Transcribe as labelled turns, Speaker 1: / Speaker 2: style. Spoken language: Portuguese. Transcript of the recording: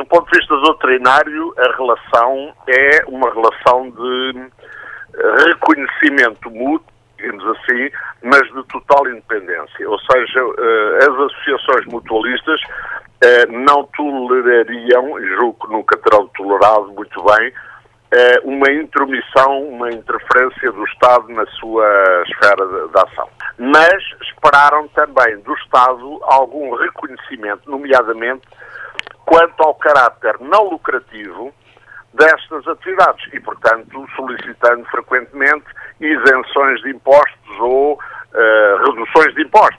Speaker 1: ponto de vista doutrinário, a relação é uma relação de reconhecimento mútuo, digamos assim, mas de total independência. Ou seja, as associações mutualistas não tolerariam, julgo que nunca terão tolerado muito bem, uma intromissão, uma interferência do Estado na sua esfera de ação. Mas esperaram também do Estado algum reconhecimento, nomeadamente quanto ao caráter não lucrativo destas atividades e, portanto, solicitando frequentemente isenções de impostos ou reduções de impostos.